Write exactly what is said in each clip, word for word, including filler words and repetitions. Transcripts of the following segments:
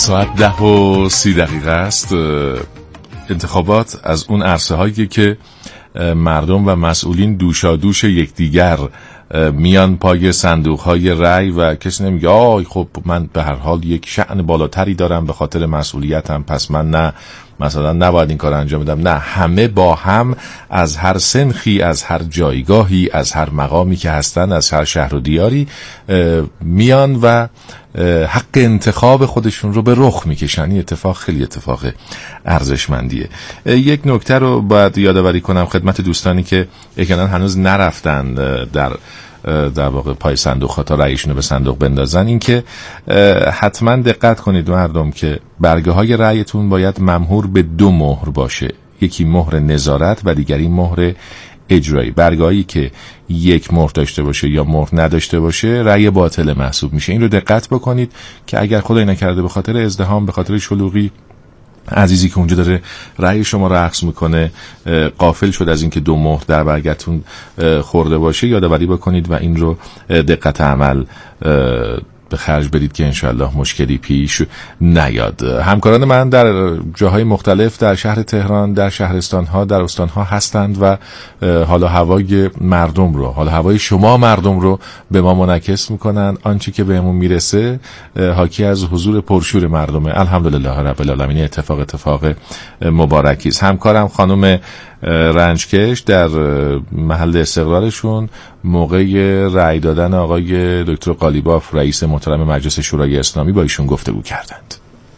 ساعت ده و سی دقیقه است. انتخابات از اون عرصه هایی که مردم و مسئولین دوشا دوش یکدیگر میان پای صندوق های رای و کسی نمیگه آی خب من به هر حال یک شأن بالاتری دارم به خاطر مسئولیتم، پس من نه مثلا نباید این کار انجام بدم. نه، همه با هم از هر سنخی، از هر جایگاهی، از هر مقامی که هستن، از هر شهر و دیاری میان و حق انتخاب خودشون رو به رخ میکشن. این اتفاق خیلی اتفاق ارزشمندیه. یک نکته رو باید یادآوری کنم خدمت دوستانی که احیانا هنوز نرفتن در در واقع پای صندوق ها تا رأیشون رو به صندوق بندازن، این که حتما دقت کنید مردم که برگه های رأیتون باید ممهور به دو مهر باشه، یکی مهر نظارت و دیگری مهر اجرایی. برگاهی که یک مهر داشته باشه یا مهر نداشته باشه رأی باطل محسوب میشه. این رو دقت بکنید که اگر خدای نکرده به خاطر ازدحام، به خاطر شلوغی، عزیزی که اونجا داره رأی شما رو عکس میکنه غافل شد از اینکه دو مهر در برگتون خورده باشه، یادآوری بکنید و این رو دقت عمل به خرج بدید که انشالله مشکلی پیش نیاد. همکاران من در جاهای مختلف در شهر تهران، در شهرستانها، در استانها هستند و حال و هوای مردم رو، حال و هوای شما مردم رو به ما منعکس میکنن. آنچه که بهمون میرسه حاکی از حضور پرشور مردمه. الحمدلله رب العالمین. اتفاق اتفاق مبارکی است. همکارم خانم رنجکش در محل استقرارشون موقع رأی دادن آقای دکتر قالیباف رئیس محترم مجلس شورای اسلامی با ایشون گفتگو کردند.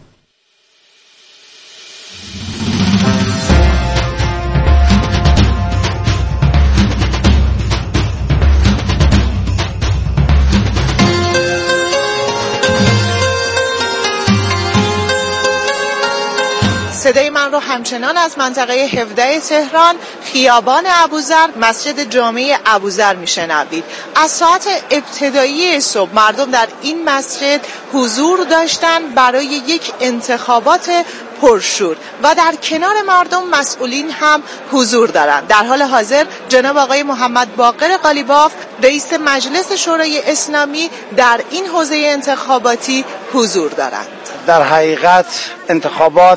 صدای من رو همچنان از منطقه هفده تهران، خیابان ابوذر، مسجد جامع ابوذر میشنوید. از ساعت ابتدایی صبح مردم در این مسجد حضور داشتند برای یک انتخابات پرشور و در کنار مردم مسئولین هم حضور دارند. در حال حاضر جناب آقای محمد باقر قالیباف رئیس مجلس شورای اسلامی در این حوزه انتخاباتی حضور دارند. در حقیقت انتخابات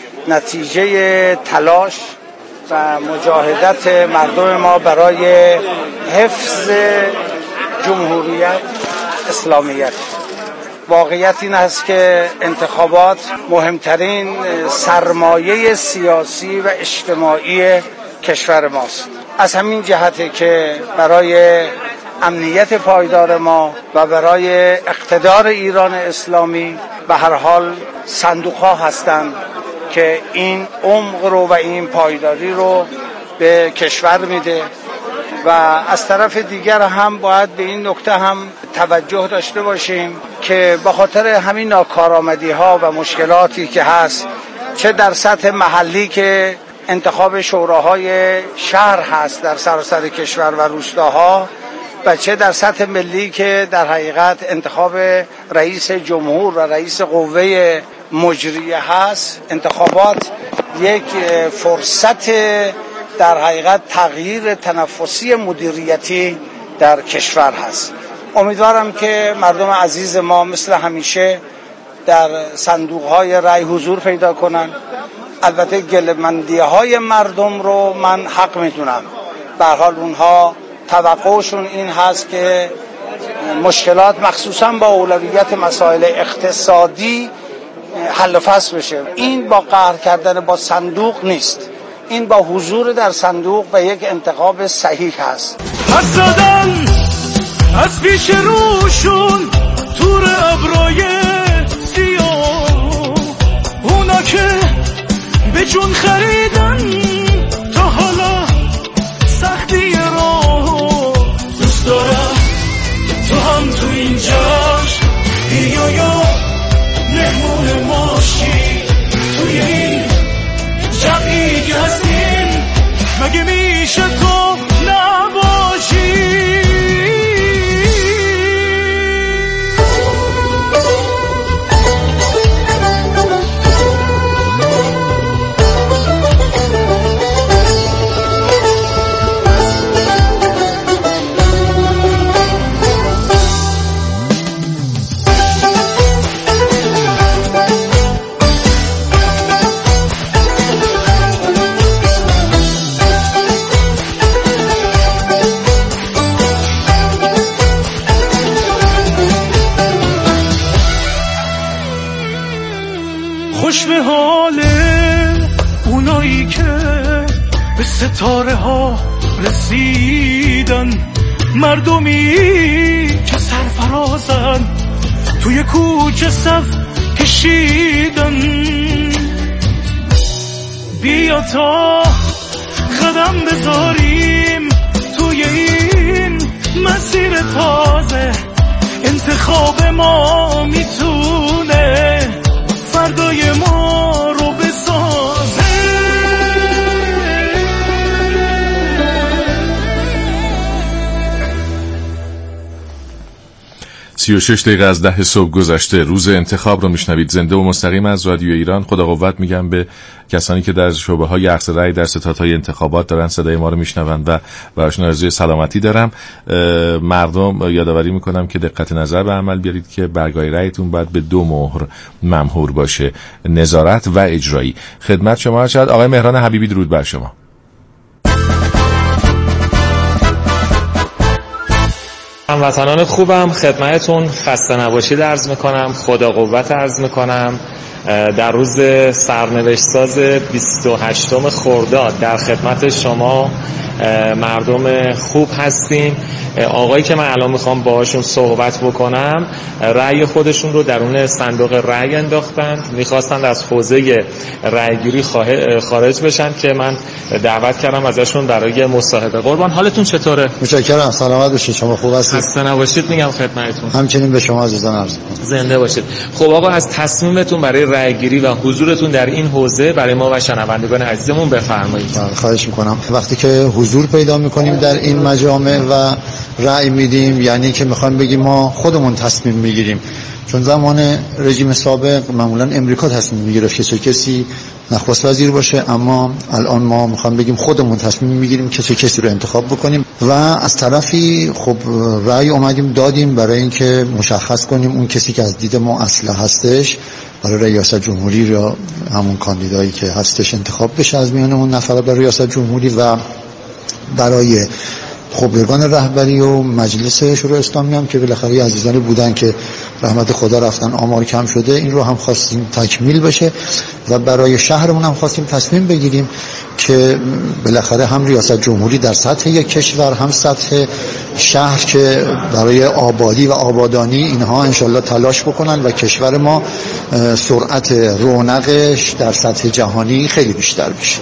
نتیجه تلاش و مجاهدت مردم ما برای حفظ جمهوریت اسلامیت. واقعیت این است که انتخابات مهمترین سرمایه سیاسی و اجتماعی کشور ماست. از همین جهته که برای امنیت پایدار ما و برای اقتدار ایران اسلامی به هر حال صندوق‌ها هستند که این عمق رو و این پایداری رو به کشور میده و از طرف دیگر هم باید به این نکته هم توجه داشته باشیم که به خاطر همین ناکارآمدی ها و مشکلاتی که هست، چه در سطح محلی که انتخاب شوراهای شهر هست در سراسر کشور و روستاها و چه در سطح ملی که در حقیقت انتخاب رئیس جمهور و رئیس قوه مجریه هست، انتخابات یک فرصت در حقیقت تغییر تنفسی مدیریتی در کشور هست. امیدوارم که مردم عزیز ما مثل همیشه در صندوق‌های رای حضور پیدا کنن. البته گله‌مندی‌های مردم رو من حق میدونم، به هر حال اونها توقعشون این هست که مشکلات مخصوصا با اولویت مسائل اقتصادی حل و فصل بشه. این با قهر کردن با صندوق نیست، این با حضور در صندوق و یک انتخاب صحیح هست. حسدن از پیش روشون تور ابرای سیاه، اونا که به جون خریدن تا حالا سختی راه. دوست دارم تو هم تو این جشن بیا یا مهمون ماشی توی این جمعی که هستیم، مگه میشه تو نباشی؟ ستاره ها رسیدن، مردمی که سرفرازن توی کوچه صف کشیدن. بیا تا قدم بذاریم توی این مسیر تازه، انتخاب ما میتونه فردای ما رو بسازه. سی و شش دقیقه از ده صبح گذشته. روز انتخاب رو میشنوید زنده و مستقیم از رادیو ایران. خدا قوت میگم به کسانی که در شعبه های اخذ رأی در ستادهای انتخابات دارن صدای ما رو میشنوند و براشون آرزوی سلامتی دارم. مردم یادآوری میکنم که دقت نظر به عمل بیارید که برگای رأیتون باید به دو مهر ممهور باشه، نظارت و اجرایی. خدمت شما هستید آقای مهران حبیبی، درود بر شما. هموطنان خوبم، خدمتتون خسته نباشید عرض میکنم، خدا قوت عرض میکنم. در روز سرنوشت‌ساز بیست و هشتم خرداد در خدمت شما مردم خوب هستیم. آقایی که من الان میخوام باهاشون صحبت بکنم رأی خودشون رو درون صندوق رأی انداختند، میخواستند از حوزه رأیگیری خارج بشن که من دعوت کردم ازشون برای مصاحبه. قربان حالتون چطوره؟ متشکرم، سلامت باشید. شما خوب هستید؟ خسته نباشید میگم خدمتتون. همچنین به شما عزیزان عرض می‌کنم. زنده باشید. خب آقا، از تصمیمتون برای رأیگیری و حضورتون در این حوزه برای ما و شنوندگان عزیزمون بفرمایید. خواهش میکنم. وقتی که حضور پیدا میکنیم در این مجامع و رأی میدیم، یعنی که میخوایم بگیم ما خودمون تصمیم میگیریم. چون زمان رژیم سابق معمولا امریکا تصمیم میگرفت که چه کسی نخست وزیر باشه، اما الان ما میخوایم بگیم خودمون تصمیم میگیریم که چه کسی رو انتخاب بکنیم. و از طرفی خب رأی اومدیم دادیم برای اینکه مشخص کنیم اون کسی که از دید ما اصلح هستش برای ریاست جمهوری یا همون کاندیدایی که هستش انتخاب بشه از میان اون نفرات برای ریاست جمهوری. و برای خبرگان رهبری و مجلس شورای اسلامی هم که بالاخره عزیزانی بودن که رحمت خدا رفتن آمار کم شده، این رو هم خواستیم تکمیل بشه. و برای شهرمون هم خواستیم تصمیم بگیریم که بالاخره هم ریاست جمهوری در سطح یک کشور، هم سطح شهر که برای آبادی و آبادانی اینها انشالله تلاش بکنن و کشور ما سرعت رونقش در سطح جهانی خیلی بیشتر بشه.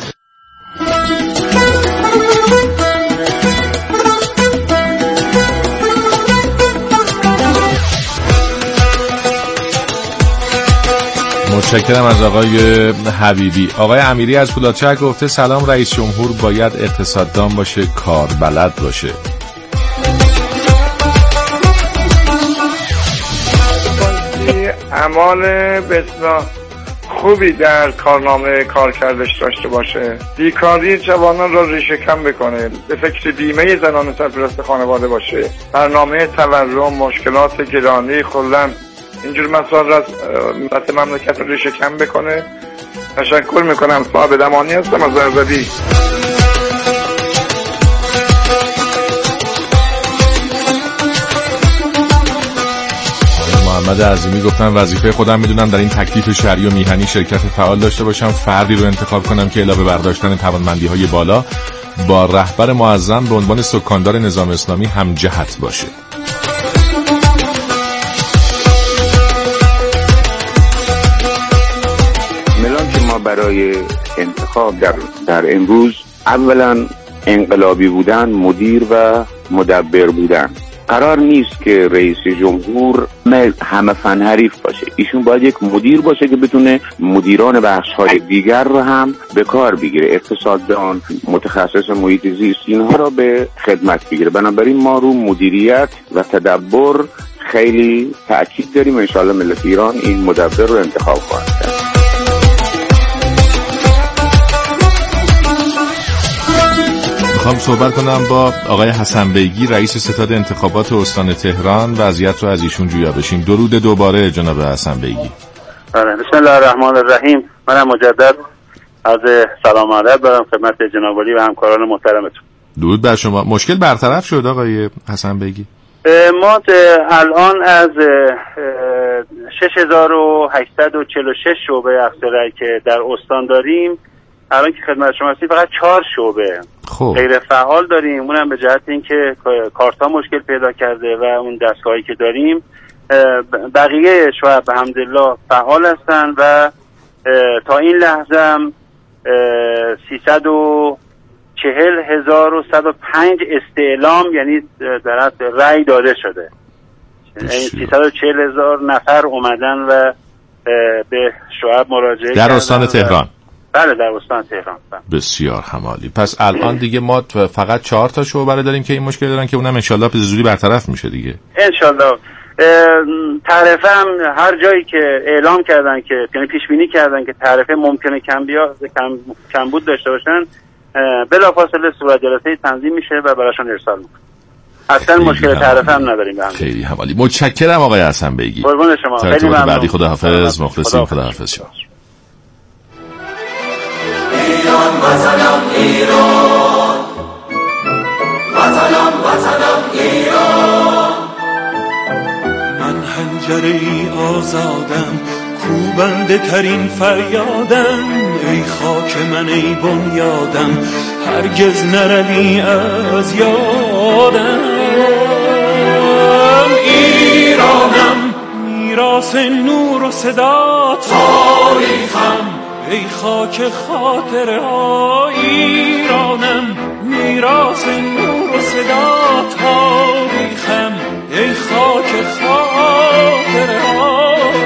متشکرم از آقای حبیبی. آقای امیری از پولادشهر گفته سلام، رئیس جمهور باید اقتصاددان باشه، کار بلد باشه. اعمال بسیار خوبی در کارنامه کارکردش داشته باشه، بیکاری جوانان را ریشه کم بکنه، به فکر بیمه زنان سرپرست خانواده باشه، برنامه تورم، مشکلات گرانی خوردن، اینجور مسائل را از مملکت رو ریشه کم بکنه. تشکر میکنم. صاحب دمانی هستم از زرزبی. محمد عظیمی گفتن وظیفه خودم میدونم در این تکلیف شهری و میهنی شرکت فعال داشته باشم، فردی رو انتخاب کنم که علاوه بر داشتن توانمندی‌های بالا با رهبر معظم به عنوان سکاندار نظام اسلامی هم جهت باشه. برای انتخاب در در امروز اولا انقلابی بودن، مدیر و مدبر بودن. قرار نیست که رئیس جمهور همه فن حریف باشه. ایشون باید یک مدیر باشه که بتونه مدیران بخش‌های دیگر رو هم به کار بگیره، اقتصاددان، متخصص محیط زیست، اینها رو به خدمت بگیره. بنابراین ما رو مدیریت و تدبر خیلی تأکید داریم. ان شاءالله ملت ایران این مدبر رو انتخاب خواهد کرد. میخوام صحبت کنم با آقای حسن بیگی، رئیس ستاد انتخابات استان تهران. وضعیت رو از ایشون جویا بشیم. درود دوباره جناب حسن بیگی. بسم الله الرحمن الرحیم. منم مجدد از سلام علیک دارم خدمت جناب علی و همکاران محترمتون. درود بر شما. مشکل برطرف شد آقای حسن بیگی؟ ما الان از شش هزار و هشتصد و چهل و شش شعبه اخضر که در استان داریم الان که خدمت شما هستیم فقط چهار شعبه خب. غیر فعال داریم، اونم به جهت اینکه کارتا مشکل پیدا کرده و اون دستگاهی که داریم. بقیه شعب به حمدالله فعال هستن و تا این لحظه هم سیصد و چهل هزار و صد و پنج استعلام یعنی در حد رأی داده شده. یعنی سیصد و چهل هزار نفر اومدن و به شعب مراجعه در استان تهران. بله در استان تهران. بسیار همالی. پس الان دیگه ما فقط چهار تا شعبه داریم که این مشکل دارن که اونم انشالله به زودی برطرف میشه دیگه. انشالله. تعرفه هم هر جایی که اعلام کردن که یعنی پیش بینی کردن که تعرفه ممکنه کم بیا کم کمبود داشته باشن، بلافاصله صورت جلسه تنظیم میشه و براشون ارسال میکنه. اصلا مشکل تعرفه هم نداریم به هم. خیلی همالی. متشکرم آقای حسن بیگی. قربون شما. خیلی ممنون. بعدی خداحافظ. مخلصیم. خداحافظ شما. ایران وطنم ایران، وطنم وطنم ایران. من حنجره آزادم، کوبنده ترین فریادم. ای خاک من ای بنیادم، هرگز نروی از یادم. ایرانم میراث نور و صدا تاریخم، ای خاک خاطره ها. ایرانم میراث نور و صدا تاریخم، ای خاک خاطره ها.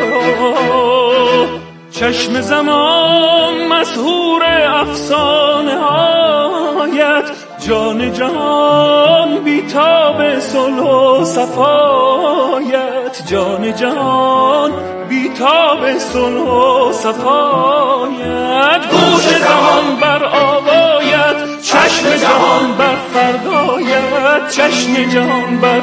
چشم زمان مسحور افسانه هایت، جان جهان بیتاب صلح و صفایت. جان جهان بیتاب صلح و صفایت. گوش زمان بر آوایت، چشم جهان بر فردایت. چشم جهان بر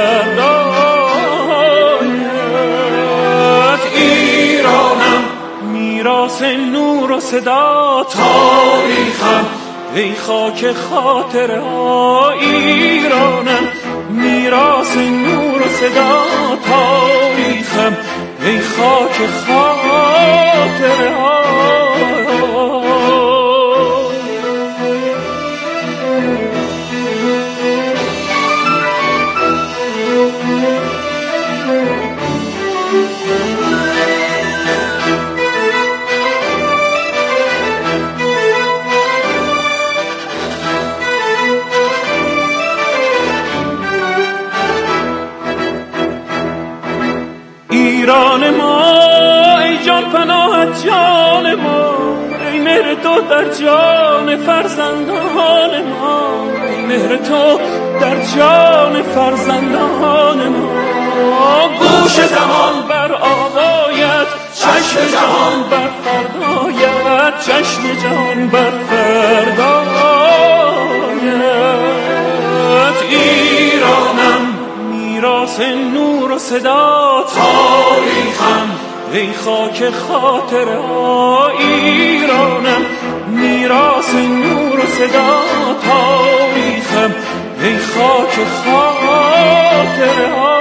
فردایت. ایرانم میراث نور و صدا تاریخم، ای خاک خاطره ها. ایرانم میراث نور و صدا تاریخم، ای خاک خاطره ها. ایران ما ای جان پناهت جان ما، ای مهر تو در جان فرزندان ما. ای مهر تو در جان فرزندان ما. گوش زمان بر آوایت، چشم جهان بر فردایت. چشم جهان بر فردایت. ایرانم میراث نور و صدا تاریخم، ای خاک خاطره ها. ایرانم میراث نور و صدا تاریخم، ای خاک خاطره ها.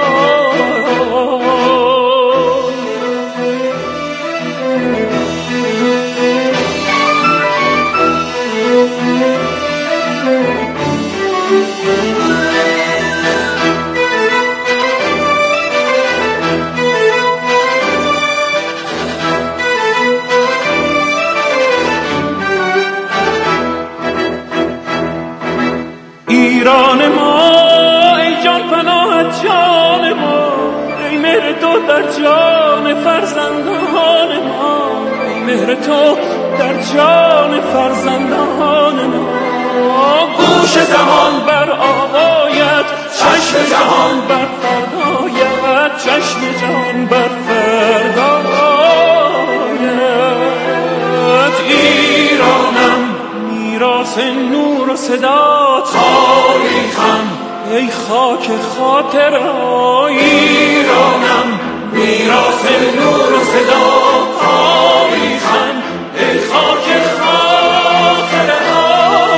ایران ما ای جان پناهت جان ما، ای مهر تو در جان فرزندان ما. ای مهر تو در جان فرزندان ما. گوش زمان بر آوایت، چشم جهان بر فردایت. چشم جهان بر فردایت. ایرانم میراث نور و صدا تاریخم، ای خاک خاطره ها. ایرانم میراث نور و صدا تاریخم، ای خاک خاطره ها.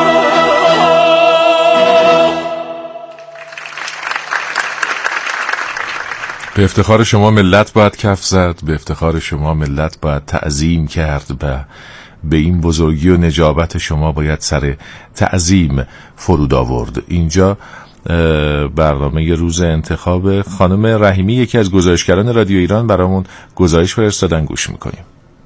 به افتخار شما ملت باید کف زد، به افتخار شما ملت باید تعظیم کرد و به این بزرگی و نجابت شما باید سر تعظیم فرود آورد. اینجا برنامه روز انتخاب خانم رحیمی، یکی از گزارشگران رادیو ایران، برامون گزارش فرستادن، گوش میکنیم.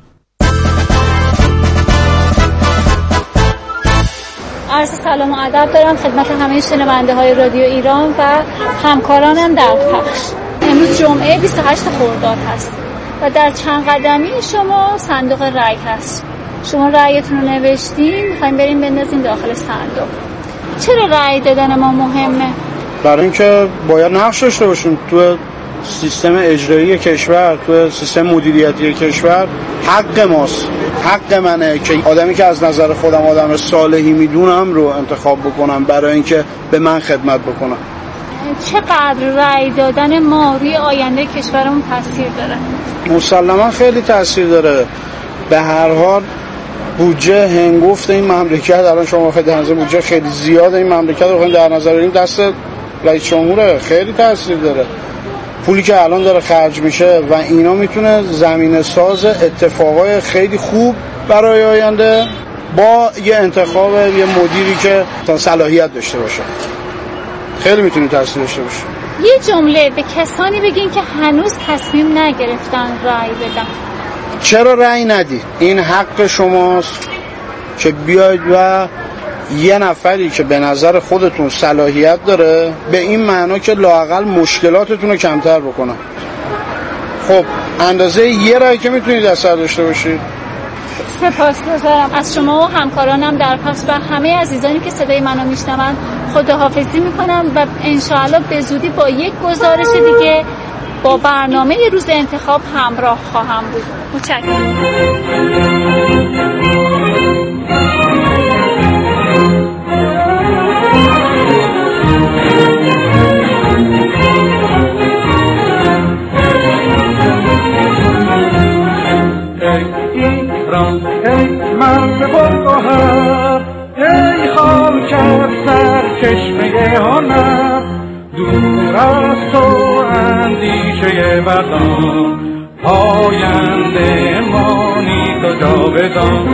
عرض سلام و ادب دارم خدمت همه شنونده های رادیو ایران و همکارانم در پخش. امروز جمعه بیست و هشت خرداد هست و در چند قدمی شما صندوق رای هست. شما رایتون رو نوشتین، میخوایم بریم بندازین داخل صندوق. چرا رای دادن ما مهمه؟ برای اینکه باید نقش داشته باشیم تو سیستم اجرایی کشور، تو سیستم مدیریتی کشور. حق ماست، حق منه که آدمی که از نظر خودم آدم صالحی میدونم رو انتخاب بکنم برای اینکه به من خدمت بکنم. چقدر رای دادن ما روی آینده کشورمون تاثیر داره؟ مسلما خیلی تاثیر داره. به هر حال بودجه هنگفت این مملکت، الان شما خیلی در نظر بودجه خیلی زیاده این مملکت رو در نظر بگیریم، دست رئیس جمهوره، خیلی تاثیر داره. پولی که الان داره خرج میشه و اینا میتونه زمینه ساز اتفاقای خیلی خوب برای آینده با یه انتخاب یه مدیری که صلاحیت داشته باشه. خیلی میتونه تاثیر داشته باشه. یه جمله به کسانی بگین که هنوز تصمیم نگرفتن رأی بدن. چرا رأی ندید؟ این حق شماست که بیاید و یه نفری که به نظر خودتون صلاحیت داره، به این معنا که لااقل مشکلاتتون رو کمتر بکنه. خب اندازه یه رأی که میتونید اثر داشته باشید. سپاسگزارم از شما و همکارانم در پس و همه عزیزانی که صدای منو میشنون. خداحافظی میکنم و انشاءالله به زودی با یک گزارش دیگه با برنامه روز انتخاب همراه خواهم بود. متشکرم. ای مرد برگوهر، ای خاکر سر چشمه هنر، دور از تو اندیشه بدان، پاینده مانی تو جاودان.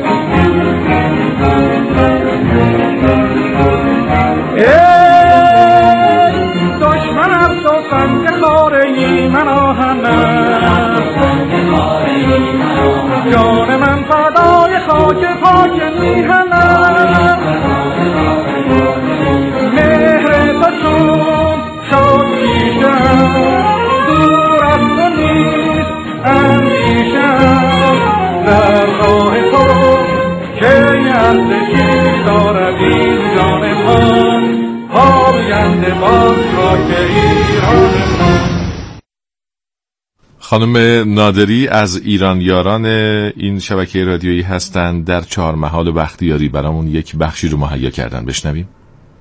ای دشمن از تو سنگ خاره‌ای من آهنم، جان من فدای خاک پاک میهنم. مهر تو چون شد پیشم، دور از تو نیست اندیشم. در راه تو که اندکی دارد این جان من، پاینده باز خاک ایران من. خانم نادری از ایران یاران این شبکه رادیویی هستند. در چهار محال بختیاری برامون یک بخشی رو مهیا کردن، بشنویم.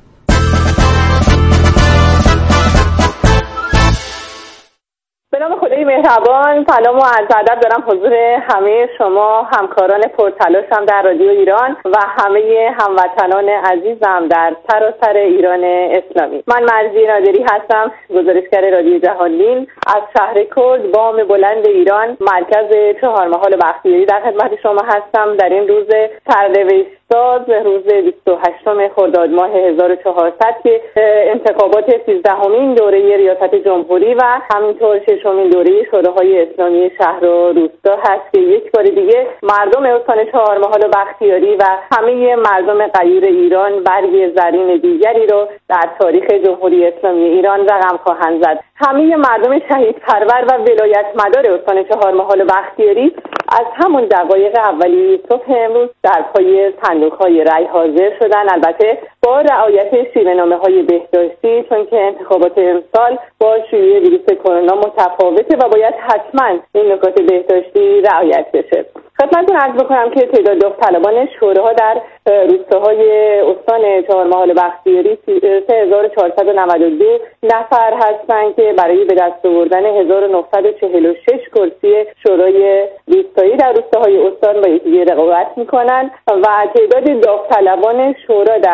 به نام خدای مهربان، سلام و عرض ادب دارم حضور همه شما همکاران پرتلاشم در رادیو ایران و همه هموطنان عزیزم در سراسر ایران اسلامی. من مرضیه نادری هستم، گزارشگر رادیو جهانبین از شهر کرد بام بلند ایران، مرکز چهار محال بختیاری در خدمت شما هستم در این روز سرنوشت ساز، روز بیست و هشتم خرداد ماه هزار و چهارصد که انتخابات سیزدهمین دوره ریاست جمهوری و همینطور ششمین دوره شوراهای اسلامی شهر و روستا هست که یک بار دیگه مردم استان چهار محال و بختیاری و همه مردم غیور ایران برگ زرین دیگری رو در تاریخ جمهوری اسلامی ایران رقم خواهند زد. همه مردم شهید پرور و ولایت مدار استان چهار محال و بختیاری از همون دقایق اولیه صبح امروز در پای صندوق‌های رای حاضر شدن، البته با رعایت شیوه‌نامه‌های بهداشتی، چون که انتخابات امسال با شیوع ویروس کرونا متفاوته و باید حتما این نکات بهداشتی رعایت بشه. خدمتتون عرض بکنم که تعداد داوطلبان شوراها در روستاهای استان چهار محال بختیاری سه هزار و چهارصد و نود و دو نفر هستند که برای به دست آوردن هزار و نهصد و چهل و شش کرسی شورای روستایی در روستاهای استان با یکدیگه رقابت میکنن و تعداد داوطلبان شورا در شورای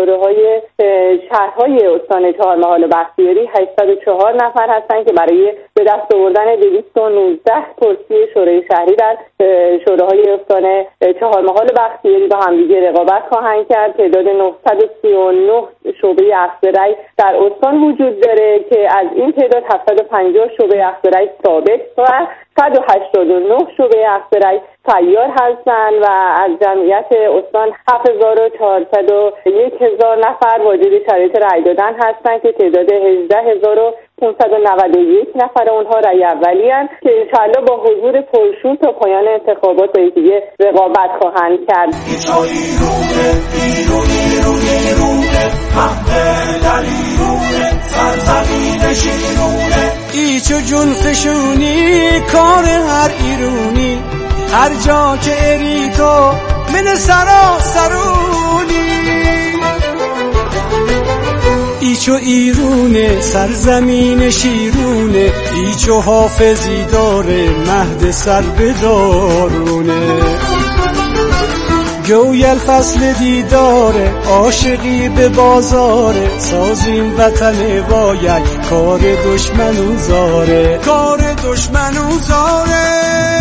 شوره‌های شهرهای استان چهارمحال و بختیاری هشتصد و چهار نفر هستند که برای به دست آوردن دویست و نوزده کرسی شورای شهری در شوره‌های استان چهارمحال و بختیاری با همدیگه رقابت خواهند کرد. تعداد نهصد و سی و نه شعبه اخذ رأی در استان وجود داره که از این تعداد هفتصد و پنجاه شعبه اخذ رأی ثابت و صد و هشتاد و نه شعبه اخذ رأی سیار هستند و از جمعیت استان هفت هزار و چهارصد و یک نفر واجد شرایط رأی دادن هستند که تعداد هجده هزار و پانصد و نود و یک نفر اونها رأی اولی هستند که انشاءالله با حضور پرشور تا پایان انتخابات با یکدیگه رقابت خواهند کرد. ایچو جون فشونی کار هر ایرونی هر جا که اری تو من سرا سرونی ایچو ایرونه سرزمین شیرونه ایچو حافظی داره مهد سر بدارونه گویل فصل دیداره عاشقی به بازاره سازیم وطن با یک کار دشمنو زاره کار دشمنو زاره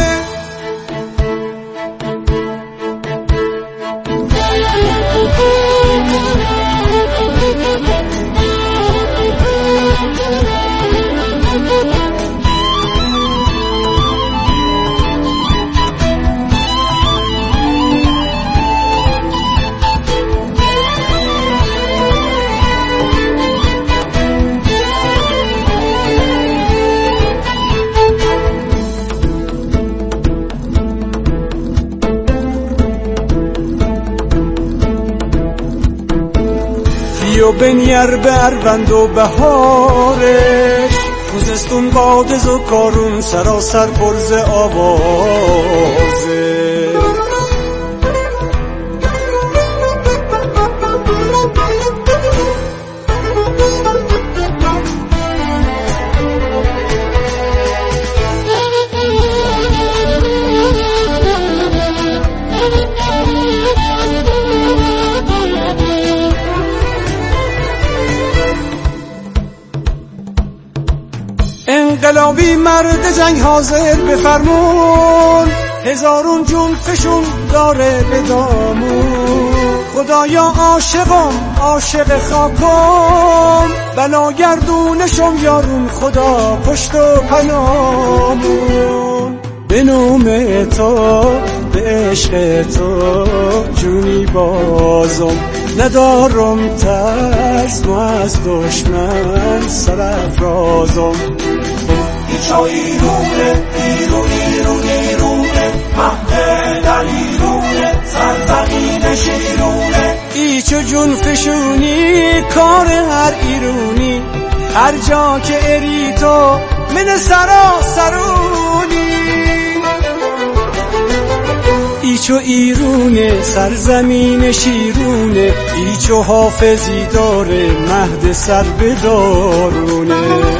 و بنیر بروند و بهارش خوزستون بادز و کارون سراسر پرز آوازه انقلابی مرد جنگ حاضر بفرمون هزارون جون فشون داره به دامون خدایا عاشقم عاشق خاکم بلا گردونشم یارون خدا پشت و پنامون به نام تو به عشق تو جونی بازم ندارم ترس ما از دشمن سرافرازم ایچو ایرونه ایرون ایرون ایرونه مهد در ایرونه سرزمین شیرونه ایچو جون فشونی کار هر ایرونی هر جا که اری تو من سرا سرونی ایچو ایرونه سرزمین شیرونه ایچو حافظی داره مهد سر بدارونه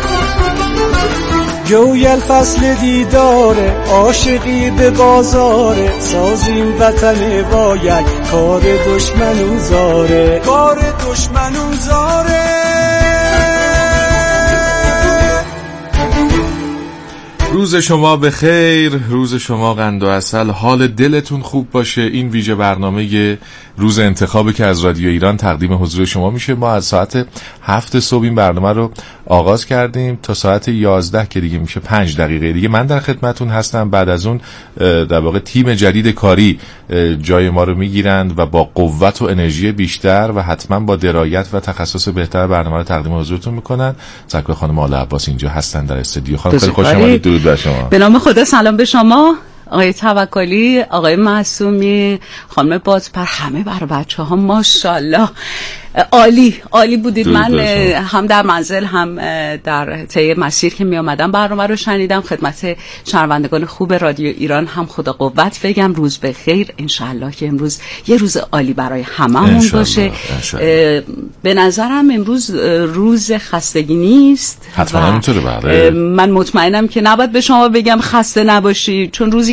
گویل فصل دیداره عاشقی به بازاره سازیم وطن با یک کار دشمنو زاره کار دشمنو زاره. روز شما به خیر، روز شما قند و عسل، حال دلتون خوب باشه. این ویژه برنامه روز انتخابی که از رادیو ایران تقدیم حضور شما میشه. ما از ساعت هفت صبح این برنامه رو آغاز کردیم تا ساعت یازده که دیگه میشه پنج دقیقه دیگه من در خدمتون هستم. بعد از اون در واقع تیم جدید کاری جای ما رو میگیرند و با قوت و انرژی بیشتر و حتما با درایت و تخصص بهتر برنامه رو تقدیم حضورتون میکنن. زکای خانم آل عباس اینجا هستن در استودیو. خانم خیلی خوش اومدید. درود بر شما. به نام خدا سلام به شما آقای توکلی، آقای معصومی، خانم بازپر، همه بر بچه ها ماشاءالله عالی عالی بودید. من هم در منزل هم در طی مسیر که می آمدم برنامه رو شنیدم. خدمت شنوندگان خوب رادیو ایران هم خدا قوت بگم، روز به خیر. انشالله که امروز یه روز عالی برای هممون باشه. به نظرم امروز روز خستگی نیست. حتما اینطوره. بله من مطمئنم که نباید به شما بگم خسته نباشی، چون روزی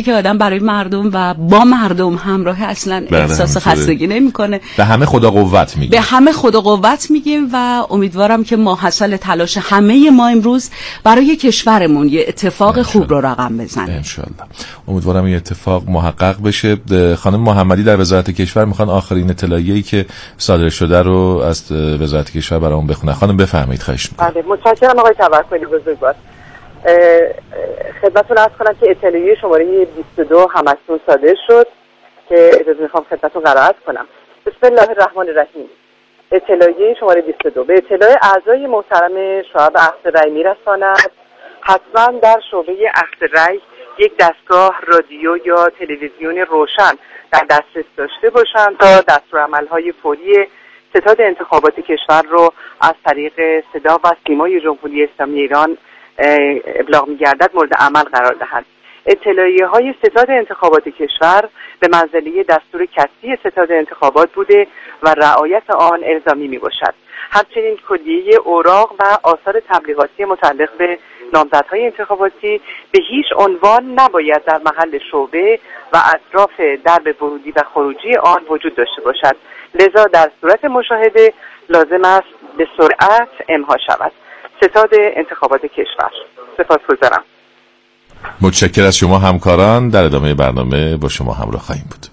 که آدم برای مردم و با مردم همراه اصلا احساس خستگی نمیکنه. به همه خدا قوت میگیم. به همه خدا قوت میگیم و امیدوارم که ماحصل تلاش همه ما امروز برای کشورمون یه اتفاق خوب رو رقم بزنه. انشالله. امیدوارم این اتفاق محقق بشه. خانم محمدی در وزارت کشور میخوان آخرین اطلاعیه‌ای که صادر شده رو از وزارت کشور برامون بخونه. خانم بفرمایید، خواهش می‌کنم. بله، متشکرم آقای توکلی بزرگوار. خدمتتون عرض کنم که اطلاعیه شماره بیست و دو همکنون صادر شد که اجازه میخوام خدمتتون قرائت کنم. بسم الله الرحمن الرحیم. اطلاعیه شماره بیست و دو به اطلاع اعضای محترم شعب عقد رأی میرساند حتما در شعبه عقد رأی یک دستگاه رادیو یا تلویزیون روشن در دسترس داشته باشند تا دستورالعمل‌های فوری ستاد انتخابات کشور رو از طریق صدا و سیمای جمهوری اسلامی ایران ابلاغ می‌گردد مورد عمل قرار دهند. اطلاعیه های ستاد انتخابات کشور به منزله دستور کسری ستاد انتخابات بوده و رعایت آن الزامی می باشد. همچنین کلیه اوراق و آثار تبلیغاتی متعلق به نامزدهای انتخاباتی به هیچ عنوان نباید در محل شعبه و اطراف درب ورودی و خروجی آن وجود داشته باشد. لذا در صورت مشاهده لازم است به سرعت امضا شود. ستاد انتخابات کشور. سپاسگزارم. متشکر از شما همکاران. در ادامه برنامه با شما همراه خواهیم بود.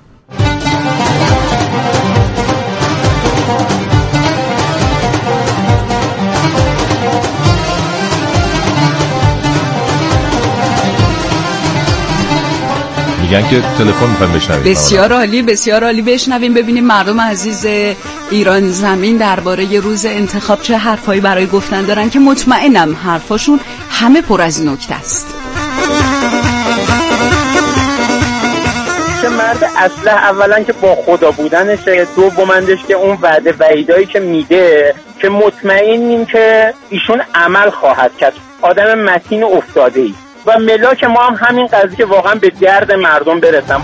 میگن که تلفن میخوایم بشنویم. بسیار عالی، بسیار عالی. بشنویم ببینیم مردم عزیز ایران زمین درباره روز انتخاب چه حرفایی برای گفتن دارن که مطمئنم حرفاشون همه پر از نکته است. که مرد اصله اولا که با خدا بودنشه، دومندش که اون وعده وعیدایی که میده که مطمئنیم که ایشون عمل خواهد کرد. آدم متین و افتاده ای و ملاک ما هم همین قضیه که واقعا به درد مردم برسم.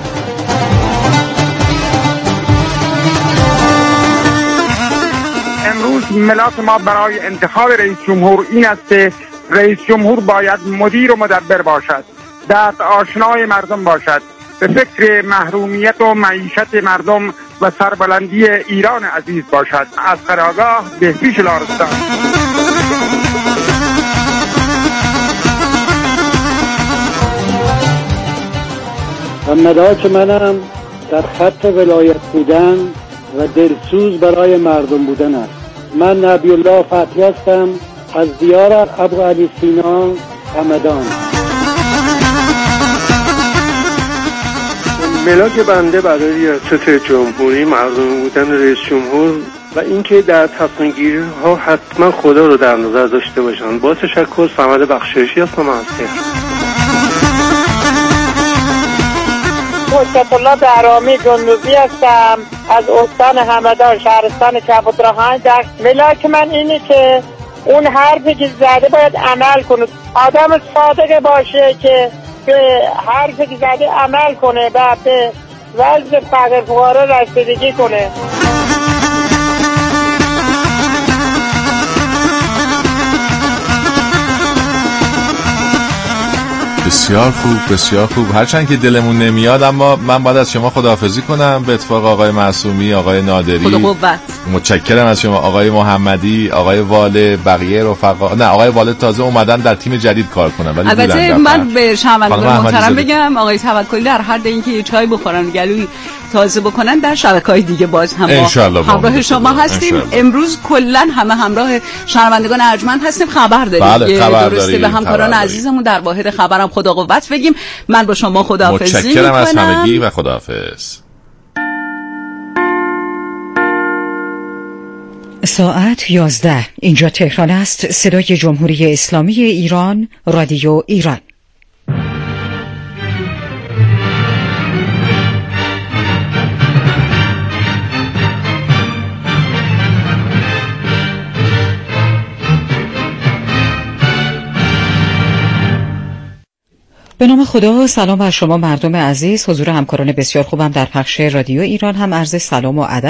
امروز ملاک ما برای انتخاب رئیس جمهور این است که رئیس جمهور باید مدیر و مدبر باشد، دست آشنای مردم باشد، به فکر محرومیت و معیشت مردم و سربلندی ایران عزیز باشد. از قرارگاه به پیش لارستان. و ملاک منم در خط ولایت بودن و دلسوز برای مردم بودن است. من نبی الله فتحی هستم از دیار ابو علی سینا همدان. ملاک بنده برای ریاست جمهوری مردم بودن رئیس جمهور و اینکه در تصمیم گیری ها حتما خدا رو در نظر داشته باشن. با تشکر، صمد بخشایشی هستم از تهران. حجت الله بهرامی جندوزی هستم از استان همدان شهرستان کبودرهان. در ملاک من اینه که اون حرفی که زده باید عمل کنه. آدم صادق باشه که به حرفی که زده عمل کنه و به وضع فقر فقرا رسیدگی کنه. بسیار خوب، بسیار خوب. هرچند که دلمون نمیاد اما من باید از شما خداحافظی کنم به اتفاق آقای معصومی، آقای نادری. خدا قوت. متشکرم از شما آقای محمدی، آقای واله، بقیه رفقا. نه، آقای واله تازه اومدن در تیم جدید کار کنن ولی البته من به شنوندگان محترم بگم آقای توکلی در حد اینکه یه چای بخورن گلوی تازه بکنن در شبکه‌های دیگه باز هم همراه شما هستیم. امروز کلا همه همراه شنوندگان ارجمند هستیم. خبر داریم. بله، خبر درسته داریم. به همکاران عزیزمون در واحد خبرم خدا قوت بگیم. من با شما خداحافظی می‌کنم. متشکرم از همگی و خداحافظ. ساعت یازده. اینجا تهران است. صدای جمهوری اسلامی ایران، رادیو ایران. به نام خدا و سلام بر شما مردم عزیز. حضور همکاران بسیار خوبم در پخش رادیو ایران هم عرض سلام و ادب